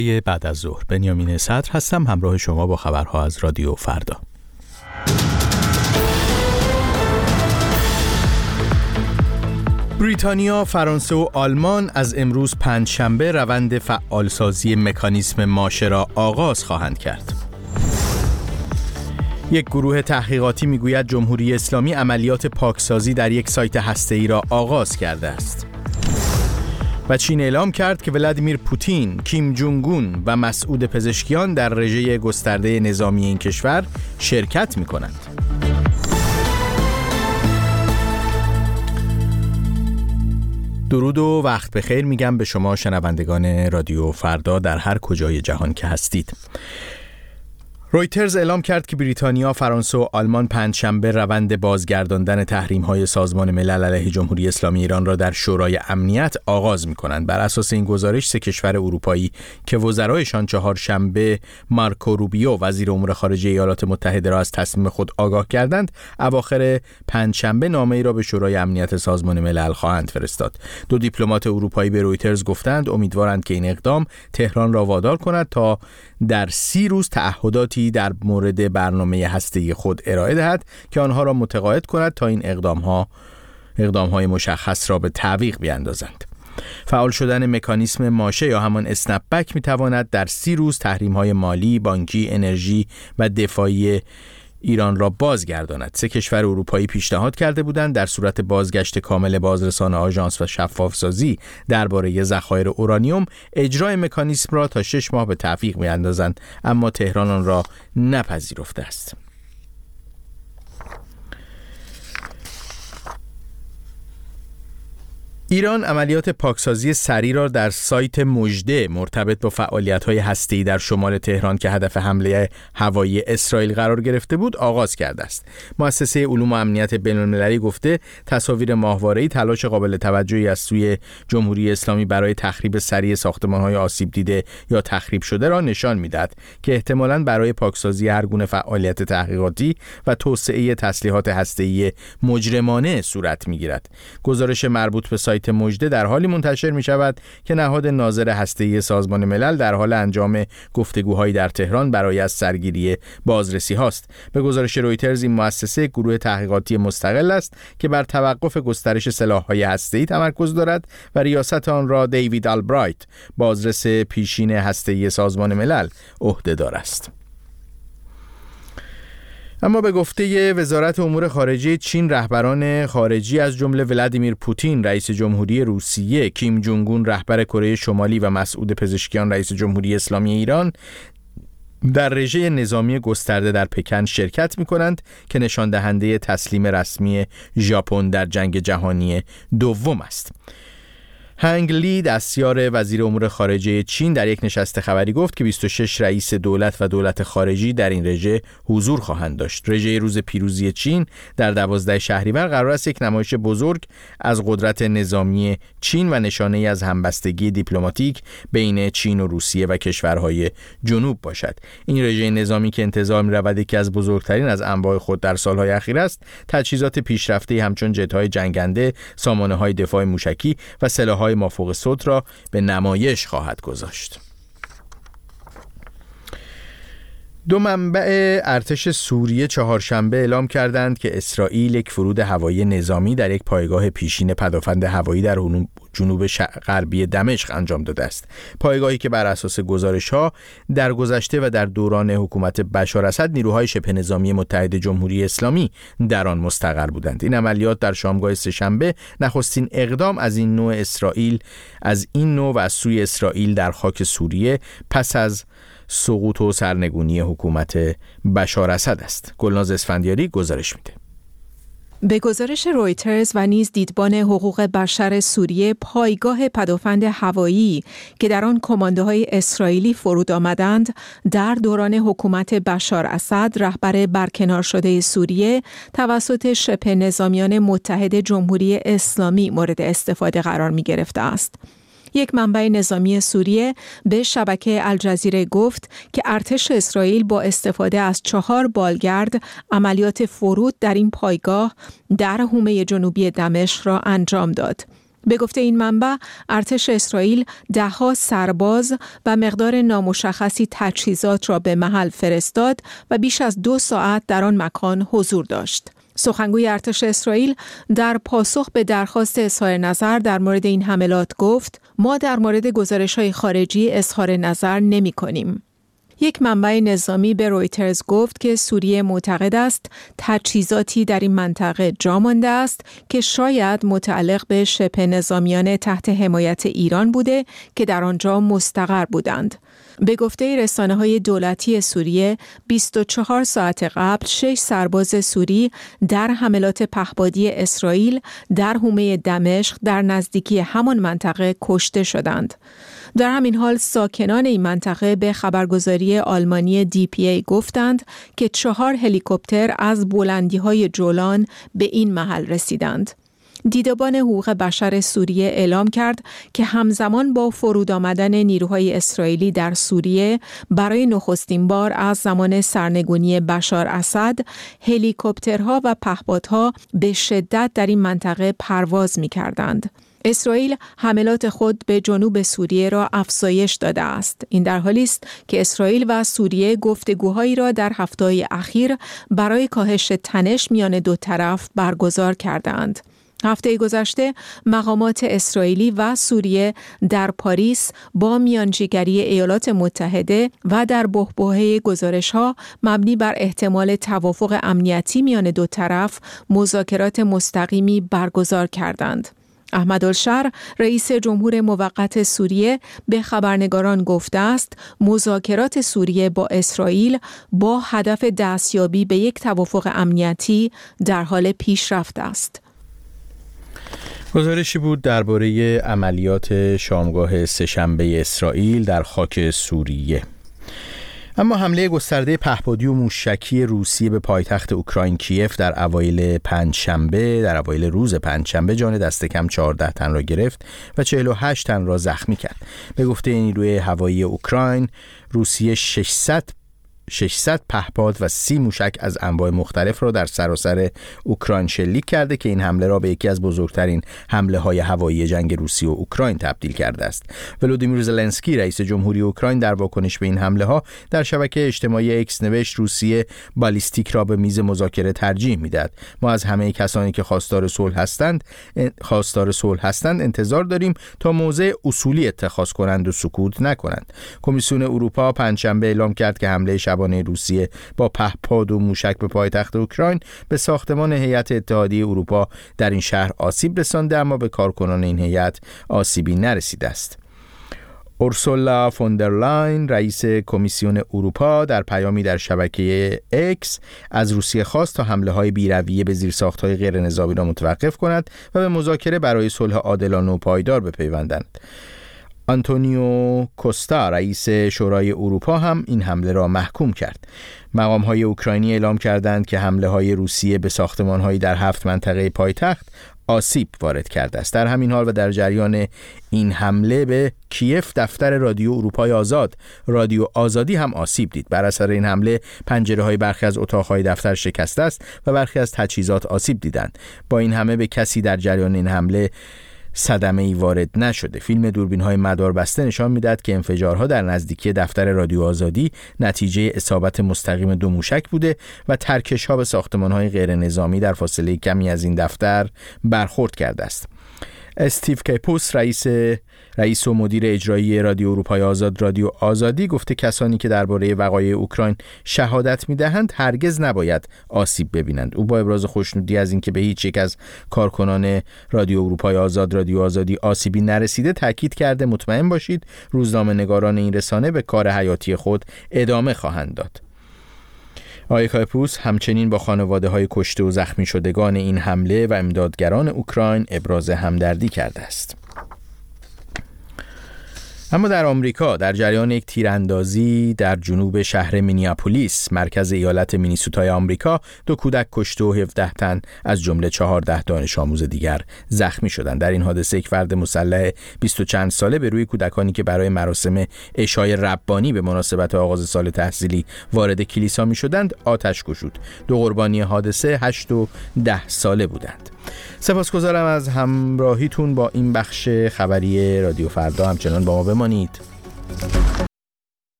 بعد از ظهر بنیامین صدر هستم، همراه شما با خبرها از رادیو فردا. بریتانیا، فرانسه و آلمان از امروز پنجشنبه روند فعالسازی مکانیسم ماشه را آغاز خواهند کرد. یک گروه تحقیقاتی میگوید جمهوری اسلامی عملیات پاکسازی در یک سایت هسته‌ای را آغاز کرده است. و چین اعلام کرد که ولادیمیر پوتین، کیم جونگ اون و مسعود پزشکیان در رژه گسترده نظامی این کشور شرکت می‌کنند. درود و وقت بخیر میگم به شما شنوندگان رادیو فردا در هر کجای جهان که هستید. رویترز اعلام کرد که بریتانیا، فرانسه و آلمان پنجشنبه روند بازگرداندن تحریم‌های سازمان ملل علیه جمهوری اسلامی ایران را در شورای امنیت آغاز می‌کنند. بر اساس این گزارش سه کشور اروپایی که وزرایشان چهارشنبه مارکو روبیو وزیر امور خارجه ایالات متحده را از تصمیم خود آگاه کردند، اواخر پنجشنبه نامه‌ای را به شورای امنیت سازمان ملل خواهند فرستاد. دو دیپلمات اروپایی به رویترز گفتند امیدوارند که این اقدام تهران را وادار کند تا در 30 روز تعهداتی در مورد برنامه هسته‌ای خود ارائه دهد که آنها را متقاعد کند تا این اقدام‌های مشخص را به تعویق بیاندازند. فعال شدن مکانیسم ماشه یا همان اسنپ بک می‌تواند در 30 روز تحریم‌های مالی، بانکی، انرژی و دفاعی ایران را بازگرداند. سه کشور اروپایی پیشنهاد کرده بودند در صورت بازگشت کامل بازرسان آژانس و شفافسازی درباره ذخایر اورانیوم اجرای مکانیسم را تا 6 ماه به تعویق بیاندازند، اما تهران آن را نپذیرفته است. ایران عملیات پاکسازی سریع را در سایت مژده مرتبط با فعالیت‌های هسته‌ای در شمال تهران که هدف حمله هوایی اسرائیل قرار گرفته بود آغاز کرده است. مؤسسه علوم و امنیت بین‌المللی گفته تصاویر ماهواره‌ای تلاش قابل توجهی از سوی جمهوری اسلامی برای تخریب سریع ساختمان‌های آسیب دیده یا تخریب شده را نشان می‌دهد که احتمالاً برای پاکسازی هر گونه فعالیت تحقیقاتی و توسعه تسلیحات هسته‌ای مجرمانه صورت می‌گیرد. گزارش مربوط به سایت مژده در حالی منتشر می شود که نهاد ناظر هسته‌ای سازمان ملل در حال انجام گفتگوهایی در تهران برای از سرگیری بازرسی هاست. به گزارش رویترز این مؤسسه گروه تحقیقاتی مستقل است که بر توقف گسترش سلاح‌های هسته‌ای تمرکز دارد و ریاست آن را دیوید آلبرایت، بازرس پیشین هسته‌ای سازمان ملل، عهده‌دار است. اما به گفته وزارت امور خارجه چین، رهبران خارجی از جمله ولادیمیر پوتین رئیس جمهوری روسیه، کیم جونگ اون رهبر کره شمالی و مسعود پزشکیان رئیس جمهوری اسلامی ایران در رژه نظامی گسترده در پکن شرکت می‌کنند که نشان دهنده تسلیم رسمی ژاپن در جنگ جهانی دوم است. هنگ لی، دستیار وزیر امور خارجه چین، در یک نشست خبری گفت که 26 رئیس دولت و دولت خارجی در این رژه حضور خواهند داشت. رژه روز پیروزی چین در 12 شهریور قرار است یک نمایش بزرگ از قدرت نظامی چین و نشانه‌ای از همبستگی دیپلماتیک بین چین و روسیه و کشورهای جنوب باشد. این رژه نظامی که انتظار می‌رود یکی از بزرگترین از انواع خود در سالهای اخیر است، تجهیزات پیشرفته همچون جت‌های جنگنده، سامانه‌های دفاع موشکی و سلاح‌های مافوق صوت را به نمایش خواهد گذاشت. دو منبع ارتش سوریه چهارشنبه اعلام کردند که اسرائیل یک فرود هوایی نظامی در یک پایگاه پیشین پدافند هوایی در جنوب غربی دمشق انجام داده است. پایگاهی که بر اساس گزارش‌ها در گذشته و در دوران حکومت بشار اسد نیروهای شبه نظامی متحد جمهوری اسلامی در آن مستقر بودند. این عملیات در شامگاه سه‌شنبه نخستین اقدام از این نوع و از سوی اسرائیل در خاک سوریه پس از سقوط و سرنگونی حکومت بشار اسد است. گلناز اسفندیاری گزارش میده. به گزارش رویترز و نیز دیدبان حقوق بشر سوریه، پایگاه پدافند هوایی که در آن کماندوهای اسرائیلی فرود آمدند در دوران حکومت بشار اسد، رهبر برکنار شده سوریه، توسط شبه نظامیان متحد جمهوری اسلامی مورد استفاده قرار می گرفته است. یک منبع نظامی سوریه به شبکه الجزیره گفت که ارتش اسرائیل با استفاده از 4 بالگرد عملیات فرود در این پایگاه در حومه جنوبی دمشق را انجام داد. به گفته این منبع، ارتش اسرائیل ده‌ها سرباز و مقدار نامشخصی تجهیزات را به محل فرستاد و بیش از 2 ساعت در آن مکان حضور داشت. سخنگوی ارتش اسرائیل در پاسخ به درخواست اظهار نظر در مورد این حملات گفت: ما در مورد گزارش‌های خارجی اظهار نظر نمی‌کنیم. یک منبع نظامی به رویترز گفت که سوریه معتقد است تجهیزاتی در این منطقه جا مانده است که شاید متعلق به شبه نظامیان تحت حمایت ایران بوده که در آنجا مستقر بودند. به گفته رسانه‌های دولتی سوریه 24 ساعت قبل 6 سرباز سوری در حملات پهپادی اسرائیل در حومه دمشق در نزدیکی همان منطقه کشته شدند. در همین حال ساکنان این منطقه به خبرگزاری آلمانی DPA گفتند که 4 هلیکوپتر از بلندی‌های جولان به این محل رسیدند. دیدبان حقوق بشر سوریه اعلام کرد که همزمان با فرود آمدن نیروهای اسرائیلی در سوریه برای نخستین بار از زمان سرنگونی بشار اسد، هلیکوپترها و پهپادها به شدت در این منطقه پرواز می‌کردند. اسرائیل حملات خود به جنوب سوریه را افزایش داده است. این در حالی است که اسرائیل و سوریه گفتگوهایی را در هفته‌های اخیر برای کاهش تنش میان دو طرف برگزار کردند. هفته گذشته مقامات اسرائیلی و سوریه در پاریس با میانجیگری ایالات متحده و در بحبوحه گزارش‌ها مبنی بر احتمال توافق امنیتی میان دو طرف مذاکرات مستقیمی برگزار کردند. احمدالشر رئیس جمهور موقت سوریه به خبرنگاران گفته است مذاکرات سوریه با اسرائیل با هدف دستیابی به یک توافق امنیتی در حال پیشرفت است. گزارشی بود درباره عملیات شامگاه سه‌شنبه اسرائیل در خاک سوریه. اما حمله گسترده پهپادی و موشکی روسیه به پایتخت اوکراین کیف در اوایل روز پنجشنبه جان دست کم 14 تن را گرفت و 48 تن را زخمی کرد. به گفته نیروی هوایی اوکراین، روسیه 600 پهپاد و 30 موشک از انواع مختلف را در سراسر اوکراین شلیک کرده که این حمله را به یکی از بزرگترین حمله‌های هوایی جنگ روسیه و اوکراین تبدیل کرده است. ولودیمیر زلنسکی رئیس جمهوری اوکراین در واکنش به این حمله‌ها در شبکه اجتماعی اکس نوشت روسیه بالیستیک را به میز مذاکره ترجیح می‌دهد. ما از همه کسانی که خواستار صلح هستند انتظار داریم تا موضع اصولی اتخاذ کنند و سکوت نکنند. کمیسیون اروپا پنجشنبه اعلام کرد که حمله شبانه روسیه با پهپاد و موشک به پایتخت اوکراین به ساختمان هیئت اتحادیه اروپا در این شهر آسیب رسانده، اما به کارکنان این هیئت آسیبی نرسیده است. اورسولا فوندرلاین رئیس کمیسیون اروپا در پیامی در شبکه اکس از روسیه خواست تا حمله‌های بی‌رویه به زیرساخت‌های غیرنظامی را متوقف کند و به مذاکره برای صلح عادلانه و پایدار بپیوندند. آنتونیو کوستا رئیس شورای اروپا هم این حمله را محکوم کرد. مقام‌های اوکراینی اعلام کردند که حمله‌های روسیه به ساختمان‌هایی در 7 منطقه پایتخت آسیب وارد کرده است. در همین حال و در جریان این حمله به کیف، دفتر رادیو اروپای آزاد، رادیو آزادی هم آسیب دید. بر اثر این حمله پنجره‌های برخی از اتاق‌های دفتر شکسته است و برخی از تجهیزات آسیب دیدند. با این همه به کسی در جریان این حمله صدمه‌ای وارد نشده. فیلم دوربین‌های مداربسته نشان می‌دهد که انفجارها در نزدیکی دفتر رادیو آزادی نتیجه اصابت مستقیم 2 موشک بوده و ترکش‌ها به ساختمان‌های غیرنظامی در فاصله کمی از این دفتر برخورد کرده است. استیو کیپوس رئیس و مدیر اجرایی رادیو اروپای آزاد، رادیو آزادی، گفته کسانی که درباره وقایع اوکراین شهادت می‌دهند هرگز نباید آسیب ببینند. او با ابراز خوشنودی از اینکه به هیچ یک از کارکنان رادیو اروپای آزاد، رادیو آزادی آسیبی نرسیده تاکید کرده مطمئن باشید روزنامه‌نگاران این رسانه به کار حیاتی خود ادامه خواهند داد. آقای کایپوس همچنین با خانواده‌های کشته و زخمی شدگان این حمله و امدادگران اوکراین ابراز همدردی کرده است. اما در آمریکا در جریان یک تیراندازی در جنوب شهر مینیاپولیس، مرکز ایالت مینیسوتای آمریکا، 2 کودک کشته و 17 تن از جمله 14 دانش آموز دیگر زخمی شدند. در این حادثه یک فرد مسلح 20 و چند ساله به روی کودکانی که برای مراسم عشای ربانی به مناسبت آغاز سال تحصیلی وارد کلیسا می‌شدند آتش گشود. 2 قربانی حادثه 8 و 10 ساله بودند. سپاسگزارم از همراهیتون با این بخش خبری رادیو فردا. همچنان با ما بمانید.